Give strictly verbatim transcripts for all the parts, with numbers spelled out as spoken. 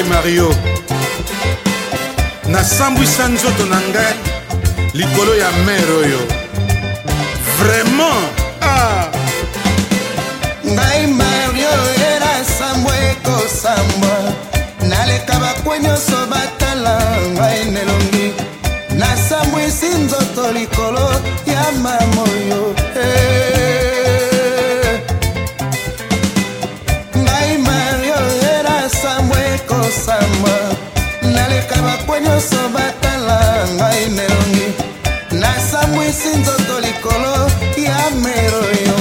Ngai Mario nasambwisa nzoto na ngai likolo ya mer oyo vraiment. Ah Ngai Mario era sambwe ko sambwa naleka bakwenyoso batala ngai nelongi nasambwisi nzoto likolo ya mamoyo. Hey. Ngai Mario era sambwe ko sambwa naleka bakwenyoso batala ngai nelongi nasambwisi nzoto likolo ya meroyo.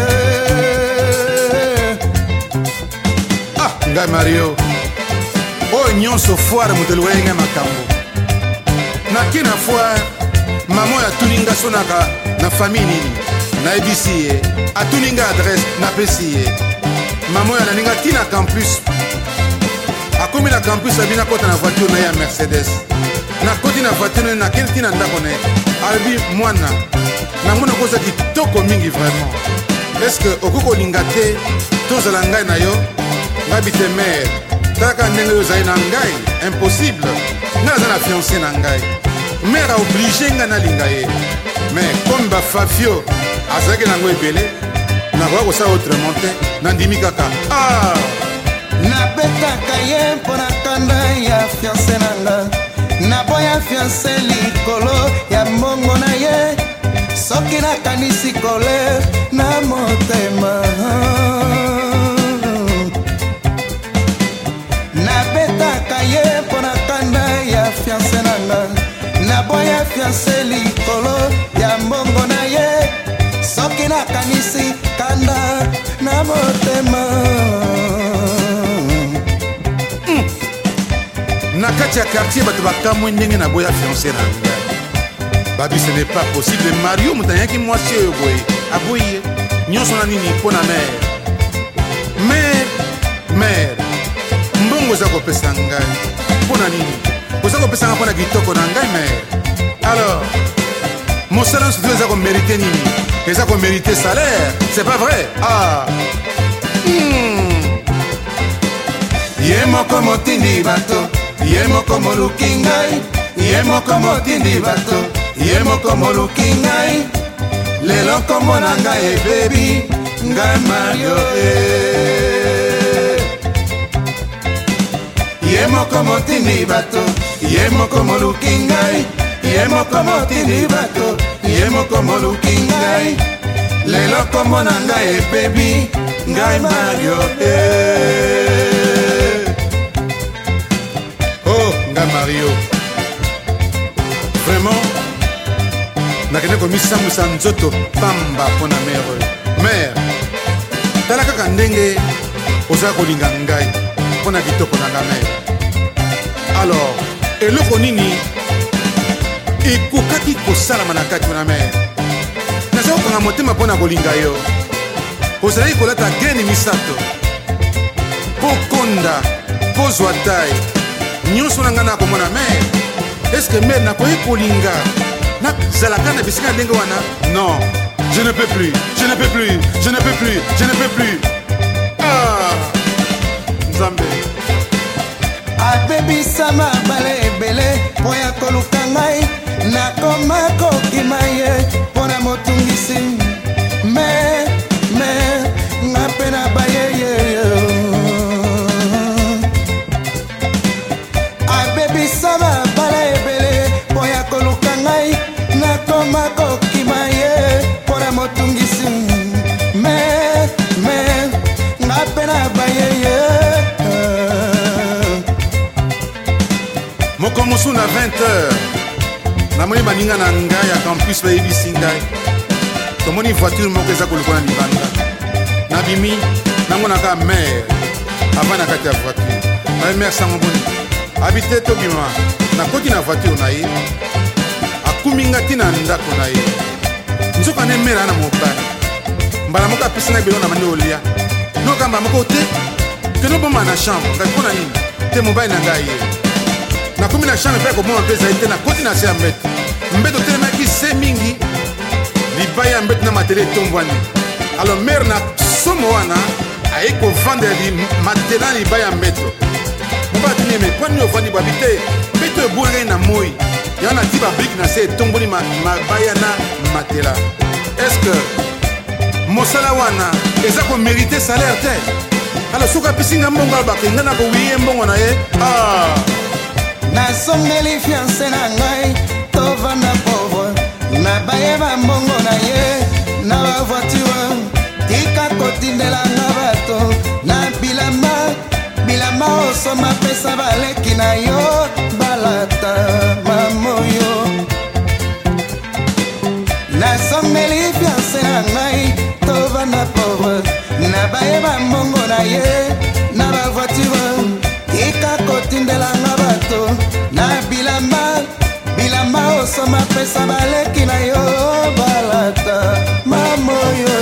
Hey. Ah Ngai Mario oyo nyonso foire motelo wenga makambo nakina foire mama oyo atuninga sonaka na famille nini nayebisi ye atuninga adresse napesi ye mama oyo ananinga tina campus akomi na campus abina kota na voiture na ye ya Mercedes nakoti na voiture nakeli tina ndako na ye alobi mwana namona koza kitoko mingi vraiment estce okoki kolinga te tozala ngai na yo ngabi te mere taka ndenge ozali na ngai impossible nga aza na fiancé na ngai mère aoblige nga nalinga ye mais comme bafafio azalaki nango ebele nakoka kosala autrement te nandimi kaka. Ah nabetaka ye mpo na kanda ya fiancé nanga naboya fiancé likolo ya mbongo na ye soki nakanisi kolere na motema. Nabetaka ye mpo na kanda ya fiancé nanga naboya fiancé likolo ya mbongo na ye soki nakanisi kanda na motema. mm. Na kati ya quartier bato bakamwi ndenge naboya fiancé na ngai babi ce n'est pas possible. Mario moto ayaki mwasi oyo boye aboyi ye nyonso na nini mpo na mere mere mere mbongo oza kopesa ngai mpo na nini oza kopesa ngai mpo na kitoko na ngai mere alors mosala nyonso to eza komérite nini eza komérite salaire c'est pas vrai. Ah hmm. Ye moko motindi bato ye moko moluki ngai ye moko motindi bato ye moko moluki ngai lelo nkombo na ngai ebebi ngai Mario. Ye moko motindi bato ye moko moluki ngai ye moko motindi bato ye moko moluki ngai lelo nkombo na ngai ebebi ngai Mario. Oh Ngai Mario vraiment nakende komisambwisa nzoto pamba mpo na mere oyo mere tala kaka ndenge oza kolinga ngai mpo na kitoko na nga mere. Alors eloko nini ekokaki kosalama na kati na mere naza kokanga motema mpo na kolinga yo ozalaki kolata geni misato mpo konda mpo zwa tai nyonso na ngai na komona mere eske mere nakoki kolinga nazalaka na bisika ndenge wana. Non, je ne peux plus je ne peux plus je ne peux plus je ne peux plus. Ah Nzambe abebisa mabale ebele mpo ya koluka ngai nakoma kokima ye mpo na motungisi me me nga mpe na bayeye. Abebisa mabale ebele mpo ya koluka ngai nakoma kokima ye mpo na motungisi me me nga mpe na bayeye. moko mosu na vingt heures namoni baninga na ngai ya campus bayebisi ngai tomoni voiture moko eza koloko na libanda nabimi nangonaka mere ava na kati ya voiture naye mere sango boni abi te tobima nakoti na voiture na ye akumi nga ntina ndako na ye nzoka nde mere ana mobali mbala moko apesi ngai biloko na bandi kolia nokamba moko te kende obomba na chambre ngai mpo na nini te mobali na ngai ye nakomi na chambre mpe koboma mpe ezali te nakoti na se ya mbeto mbeto telemaki se mingi libaya ya mbeto na matele etombwani. Alors mere na somo wana aye kovandela matela libaya ya mbeto pas tenir mais point nous vendre habiter bête bourré na moi y en a qui va brique na c'est tomboni ma ma bayana matela est-ce que mosala wana eza ko mériter salaire te alors soka pisinga mbongo ba kenga na ko wiye mbongo na ye ah na songeli fiancé na ngai tovanda pauvre na baye ba mbongo na ye na ba voiture tika kotindela nga bato na bilama bilama osoma pesa baleki na yo balata mamoyo na songeli fiancé na ngai tovanda pauvre na baye ba mbongo na ye na ba voiture tika kotindela nga bato na bilama bilama osoma pesa baleki na yo balata mamoyo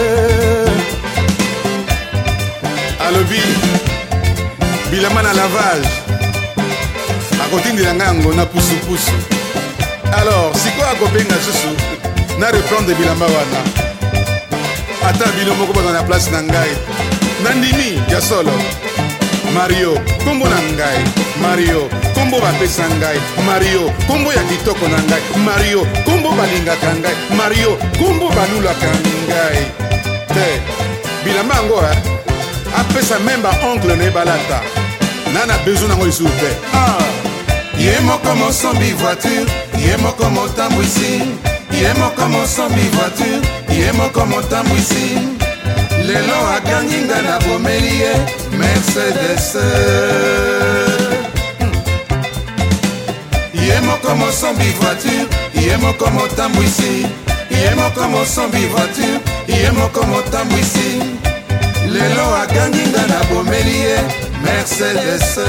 alobi bilama na lavage akotindela ngango na pusupusu alors sikoyo akobenga susu na reprendre bilamba wana ata bino moko baza na place na ngai nandimi ya solo Mario kombo na ngai Mario kombo bapesa ngai Mario kombo ya kitoko na ngai Mario kombo balingaka ngai Mario kombo balulaka ngai te bilamba yango apesa même ba oncle ne balata nana besoin nango lisusu te ah ye moko mosombi voiture ye moko motambwisi ye moko mosombi voiture ye moko motambwisi lelo akangi nga na bomeli ye Mercedes ye moko mosombi voiture ye moko motambwisi ye moko mosombi voiture ye moko motambwisi lelo akangi nga na bomeli ye Mercedes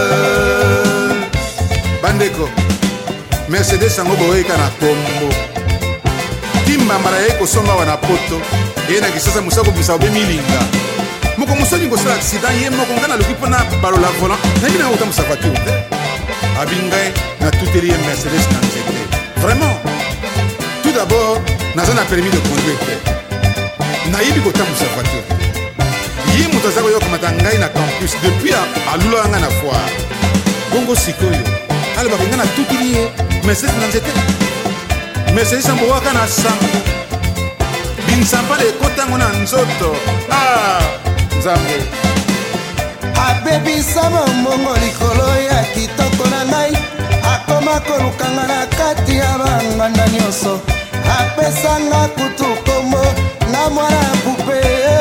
bandeko Mercedes yango boyeka na kombo kimbambala ye kosomba wana poto ye na kisasa musako bisa obe milinga moko musoni kosala accident ye moko ngana loki mpona balola volant nayebi na kota musa voiture te abingai na tuteli ye Mercedes na nzete vraiment tout d'abord naza na permis de conduire te nayebi kota musa voiture ye moto aza koyokamata ngai na campus depuis alulaka ngai na foire bongo sikoyo alobaka ngai na tuteli ye Mercedes na nzete Mercedes ambowaka na sango binsampale ekotango na nzoto ah nzambe abebisa mombongo likolo ya kitoko na ngai akoma kolukanga na kati ya banganda nyonso apesanga kutu kombo na mwana pupe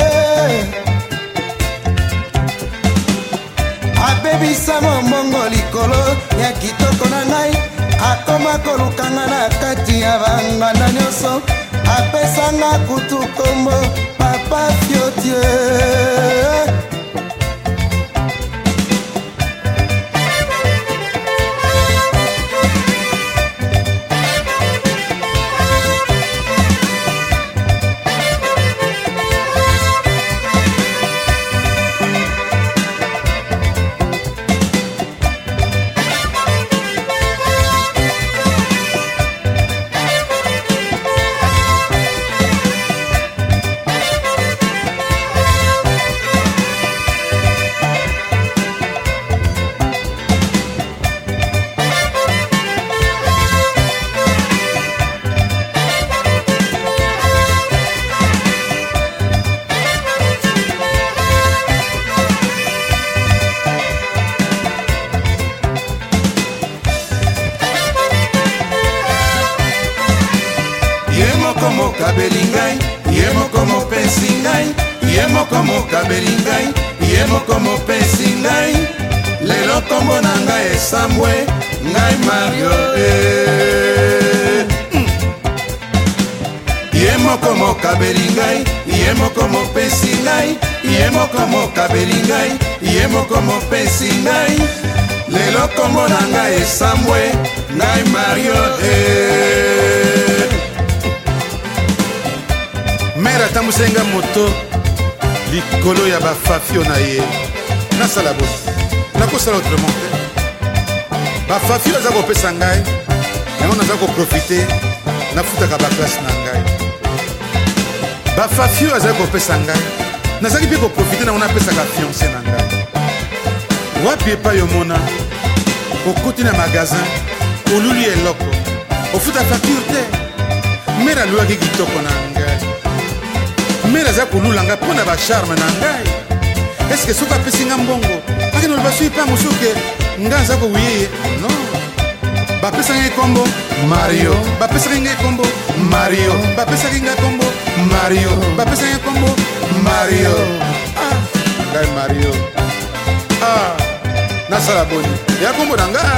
abebisa mombongo likolo ya kitoko na ngai akoma kolukanga na kati ya banganda nyonso apesanga kutu kombo papa fiotie mokabeli ngai ye moko mopesi ngai ye moko mokabeli ngai ye moko mopesi ngai lelo kombo na ngai esambwe ngai Mario ye moko mokabeli ngai ye moko mopesi ngai ye moko mokabeli ngai ye moko mopesi ngai lelo kombo na ngai esambwe ngai Mario mère atambusenga moto likolo ya bafafio na ye nasala boye nakosala autrement te bafafio aza kopesa ngai yango naza koprofite nafutaka baklase na ngai bafafio aza kopesa ngai nazalaki mpe koprofite nango napesaka fiance na ngai wapi epai omona okoti na magasin oluli eloko ofuta facture te mere alulaki kitoko na ngai mere aza kolula ngai mpo na bacharme na ngai eske soki apesi nga mbongo akende oloba soi mpa mosuke ngai aza kowuyeye non bapesaki ngai kombo Mario, bapesaki ngai kombo Mario, bapesaki ngai kombo Mario, bapesaki ngai kombo Mario. ah ngai Mario ah nasala boni ya kombo na ngai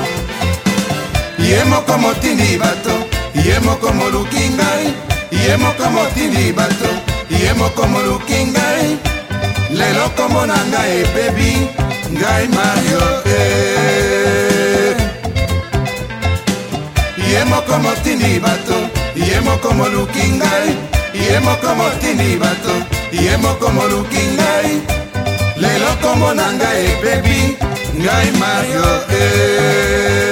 Ye moko motindi bato, ye moko moluki ngai, ye moko motindi bato, ye moko moluki ngai. Lelo kombo na ngai ebebi, ngai Mario eh. Ye moko motindi bato, ye moko moluki ngai, ye moko motindi bato, ye moko moluki ngai. Lelo kombo na ngai ebebi, ngai Mario eh.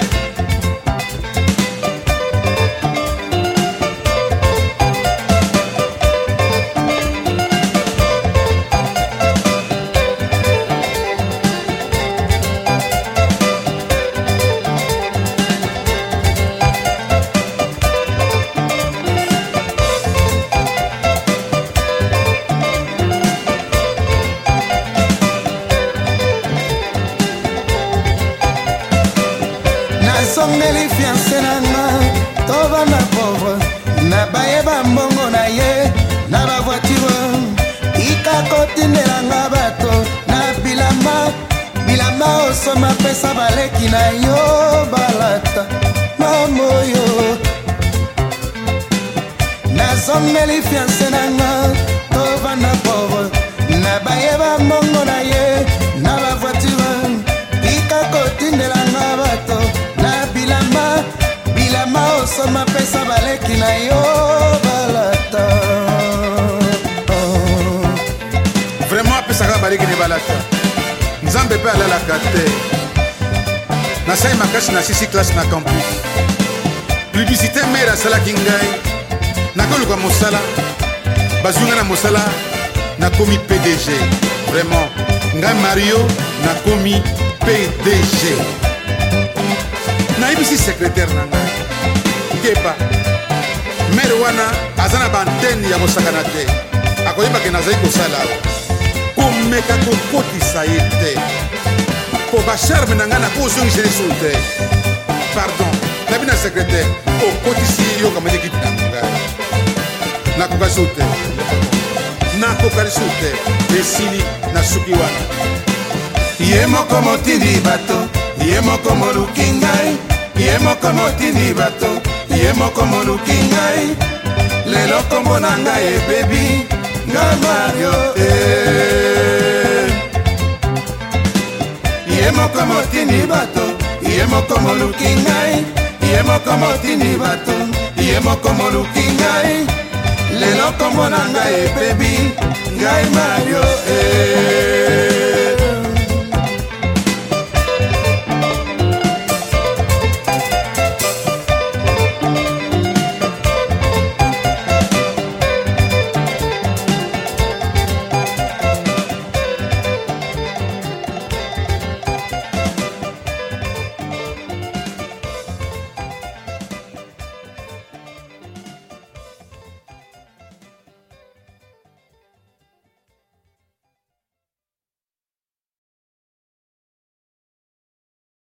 Songeli fiancé nanga tova na pauvre na bayeba mbongo na ye na ba voiture ika kotindelanga bato na bilamba bilamba osoma pesa baleki na yo balata mamoyo na songeli fiancé nanga tova na pauvre na bayeba mbongo na ye na ba voiture ika kotindelanga bato bilama bilama osoma pesa baleki na yo balata oh. Vraiment apesaka baleki ne balata nzambe mpe alalaka te nasali makasi na sisi classe na campus publicité mere asalaki ngai nakoluka mosala bazwi ngai na mosala nakomi P D G vraiment ngai Mario nakomi P D G nayebisi secrétaire na ngai kepa mere wana aza na bantene ya kosakana te akoyebake nazali kosala komeka kokotisa ye te po bacharme na ngai nakozongisa lisu te pardon nabi na secrétaire okotisi yokamate kiti na ngai nakoka lisu te nakoka lisu te esili na suki wana ye moko motindi bato ye moko moluki ngai ye moko motindi bato ye moko moluki ngai lelo kombo na ngai ebebi ngai Mario eh. Ye moko motindi bato ye moko moluki ngai ye moko motindi bato ye moko moluki ngai lelo kombo na ngai ebebi ngai Mario eh.